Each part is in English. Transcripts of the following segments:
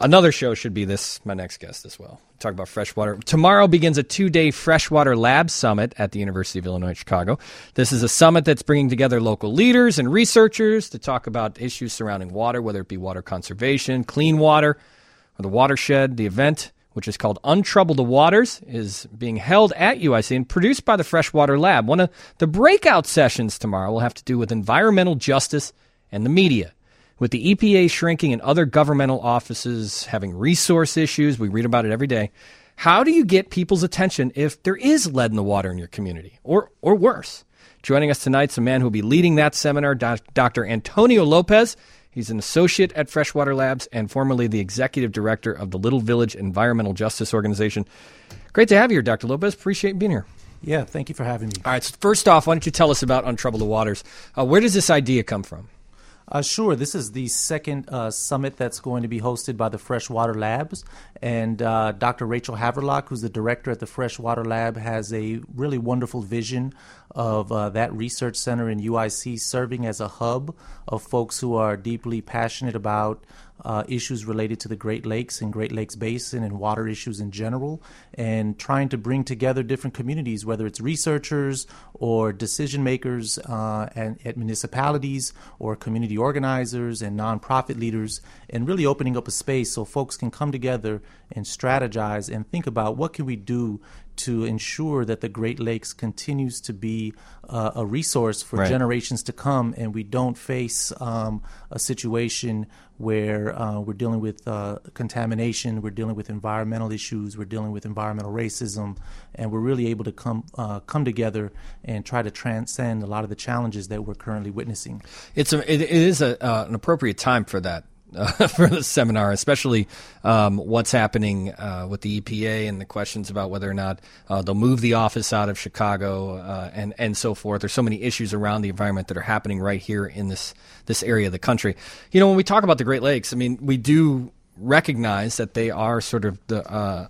Another show should be my next guest as well. Talk about freshwater. Tomorrow begins a 2-day Freshwater Lab Summit at the University of Illinois Chicago. This is a summit that's bringing together local leaders and researchers to talk about issues surrounding water, whether it be water conservation, clean water, or the watershed. The event, which is called Untrouble the Waters, is being held at UIC and produced by the Freshwater Lab. One of the breakout sessions tomorrow will have to do with environmental justice and the media. With the EPA shrinking and other governmental offices having resource issues, we read about it every day, how do you get people's attention if there is lead in the water in your community, or worse? Joining us tonight is a man who will be leading that seminar, Dr. Antonio Lopez. He's an associate at Freshwater Labs and formerly the executive director of the Little Village Environmental Justice Organization. Great to have you here, Dr. Lopez. Appreciate being here. Yeah, thank you for having me. All right, so first off, why don't you tell us about Untrouble the Waters? Where does this idea come from? Sure. This is the second summit that's going to be hosted by the Freshwater Labs. And Dr. Rachel Haverlock, who's the director at the Freshwater Lab, has a really wonderful vision of that research center in UIC serving as a hub of folks who are deeply passionate about issues related to the Great Lakes and Great Lakes Basin and water issues in general, and trying to bring together different communities, whether it's researchers or decision makers at municipalities or community organizers and nonprofit leaders, and really opening up a space so folks can come together and strategize and think about what can we do to ensure that the Great Lakes continues to be a resource for generations to come, and we don't face a situation where we're dealing with contamination, we're dealing with environmental issues, we're dealing with environmental racism, and we're really able to come together and try to transcend a lot of the challenges that we're currently witnessing. It is an appropriate time for that. For the seminar, especially what's happening with the EPA and the questions about whether or not they'll move the office out of Chicago and so forth. There's so many issues around the environment that are happening right here in this area of the country. You know, when we talk about the Great Lakes, I mean, we do recognize that they are sort of the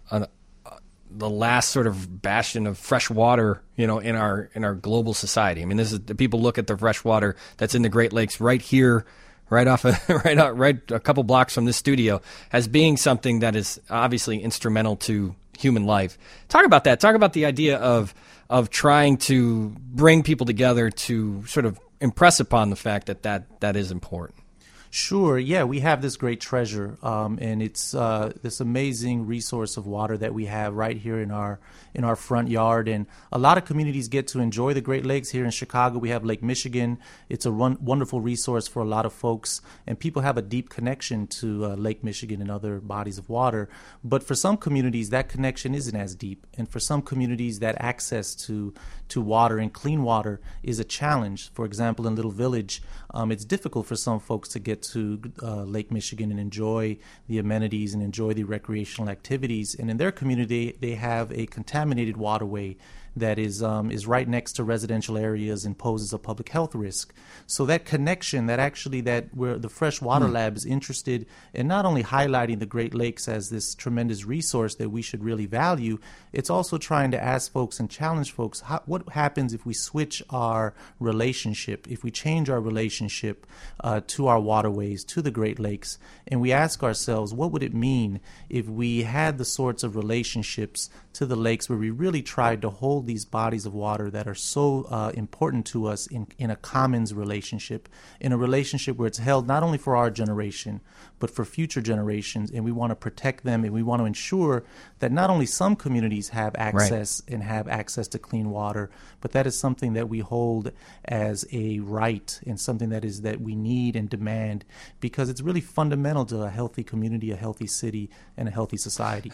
last sort of bastion of fresh water, you know, in our global society. I mean, this is people look at the fresh water that's in the Great Lakes right here, right a couple blocks from this studio, as being something that is obviously instrumental to human life. Talk about that. Talk about the idea of trying to bring people together to sort of impress upon the fact that is important. Sure. Yeah, we have this great treasure, and it's this amazing resource of water that we have right here in our front yard. And a lot of communities get to enjoy the Great Lakes. Here in Chicago, we have Lake Michigan. It's a wonderful resource for a lot of folks, and people have a deep connection to Lake Michigan and other bodies of water. But for some communities, that connection isn't as deep, and for some communities, that access to water and clean water is a challenge. For example, in Little Village, it's difficult for some folks to get to Lake Michigan and enjoy the amenities and enjoy the recreational activities. And in their community, they have a contaminated waterway that is right next to residential areas and poses a public health risk. So that connection, where the Freshwater Lab is interested in not only highlighting the Great Lakes as this tremendous resource that we should really value, it's also trying to ask folks and challenge folks, what happens if we switch our relationship, if we change our relationship to our waterways, to the Great Lakes, and we ask ourselves, what would it mean if we had the sorts of relationships to the lakes where we really tried to hold these bodies of water that are so important to us in a commons relationship, in a relationship where it's held not only for our generation, but for future generations, and we want to protect them, and we want to ensure that not only some communities have access and have access to clean water, but that is something that we hold as a right and something that we need and demand, because it's really fundamental to a healthy community, a healthy city, and a healthy society.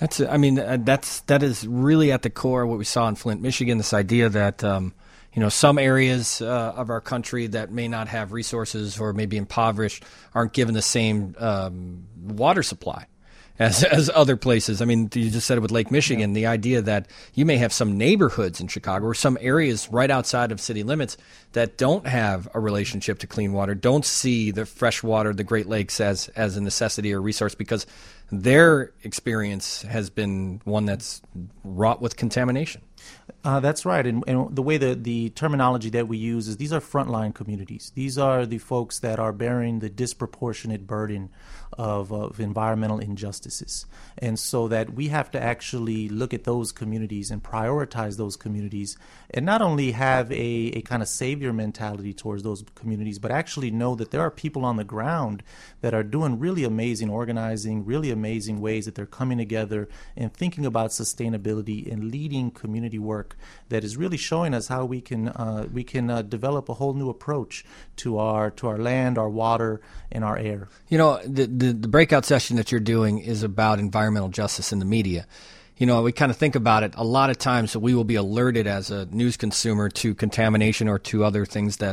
That is really at the core of what we saw in Flint, Michigan, this idea that some areas of our country that may not have resources or may be impoverished aren't given the same water supply as other places. I mean, you just said it with Lake Michigan, the idea that you may have some neighborhoods in Chicago or some areas right outside of city limits that don't have a relationship to clean water, don't see the fresh water, the Great Lakes as a necessity or resource because their experience has been one that's wrought with contamination. That's right. And the way the terminology that we use is these are frontline communities. These are the folks that are bearing the disproportionate burden of environmental injustices. And so that we have to actually look at those communities and prioritize those communities, and not only have a kind of savior mentality towards those communities, but actually know that there are people on the ground that are doing really amazing organizing, really amazing ways that they're coming together and thinking about sustainability and leading community work that is really showing us how we can develop a whole new approach to our land, our water, and our air. You know, the breakout session that you're doing is about environmental justice in the media. You know, we kind of think about it. A lot of times we will be alerted as a news consumer to contamination or to other things that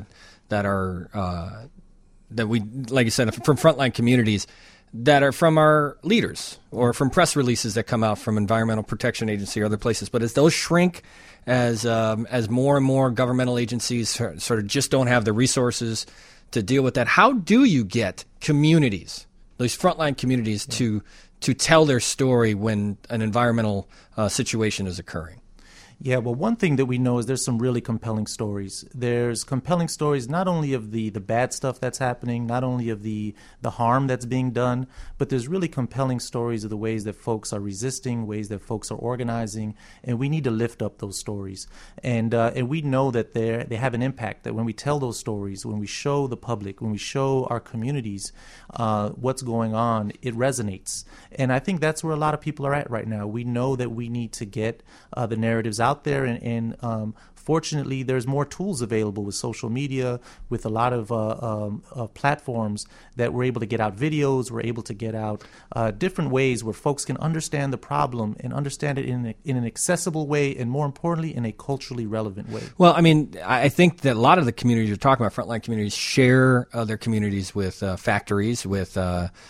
are that we, like you said, from frontline communities that are from our leaders or from press releases that come out from Environmental Protection Agency or other places. But as those shrink, as more and more governmental agencies sort of just don't have the resources to deal with that, how do you get communities, those frontline communities, to tell their story when an environmental situation is occurring? Yeah, well, one thing that we know is there's some really compelling stories. There's compelling stories not only of the bad stuff that's happening, not only of the harm that's being done, but there's really compelling stories of the ways that folks are resisting, ways that folks are organizing, and we need to lift up those stories. And we know that they have an impact, that when we tell those stories, when we show the public, when we show our communities what's going on, it resonates. And I think that's where a lot of people are at right now. We know that we need to get the narratives out there, and fortunately, there's more tools available with social media, with a lot of platforms that we're able to get out videos, we're able to get out different ways where folks can understand the problem and understand it in an accessible way, and more importantly, in a culturally relevant way. Well, I mean, I think that a lot of the communities you're talking about, frontline communities, share their communities with factories, with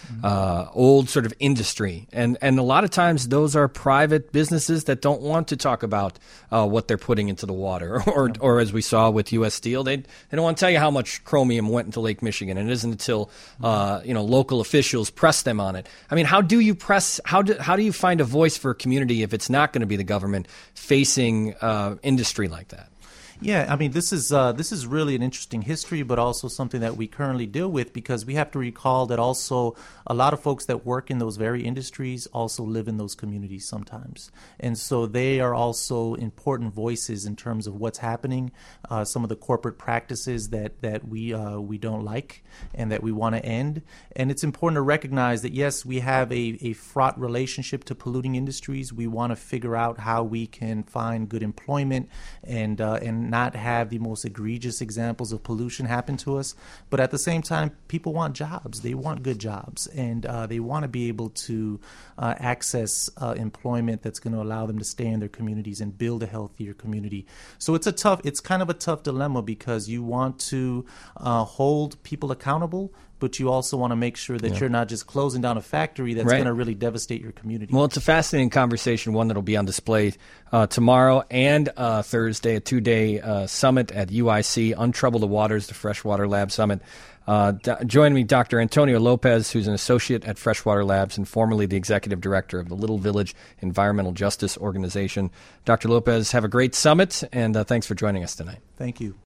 old sort of industry. And a lot of times those are private businesses that don't want to talk about what they're putting into the water. Or as we saw with U.S. Steel, they don't want to tell you how much chromium went into Lake Michigan, and it isn't until local officials press them on it. I mean, how do you press? How do you find a voice for a community if it's not going to be the government facing industry like that? Yeah, I mean, this is really an interesting history, but also something that we currently deal with, because we have to recall that also a lot of folks that work in those very industries also live in those communities sometimes. And so they are also important voices in terms of what's happening, some of the corporate practices that we don't like and that we want to end. And it's important to recognize that, yes, we have a fraught relationship to polluting industries. We want to figure out how we can find good employment and not have the most egregious examples of pollution happen to us. But at the same time, people want jobs. They want good jobs, and they want to be able to access employment that's going to allow them to stay in their communities and build a healthier community. So it's kind of a tough dilemma, because you want to hold people accountable, but you also want to make sure that you're not just closing down a factory that's going to really devastate your community. Well, it's a fascinating conversation, one that will be on display tomorrow and Thursday, a 2-day summit at UIC, Untrouble the Waters, the Freshwater Lab Summit. Joining me, Dr. Antonio Lopez, who's an associate at Freshwater Labs and formerly the executive director of the Little Village Environmental Justice Organization. Dr. Lopez, have a great summit, and thanks for joining us tonight. Thank you.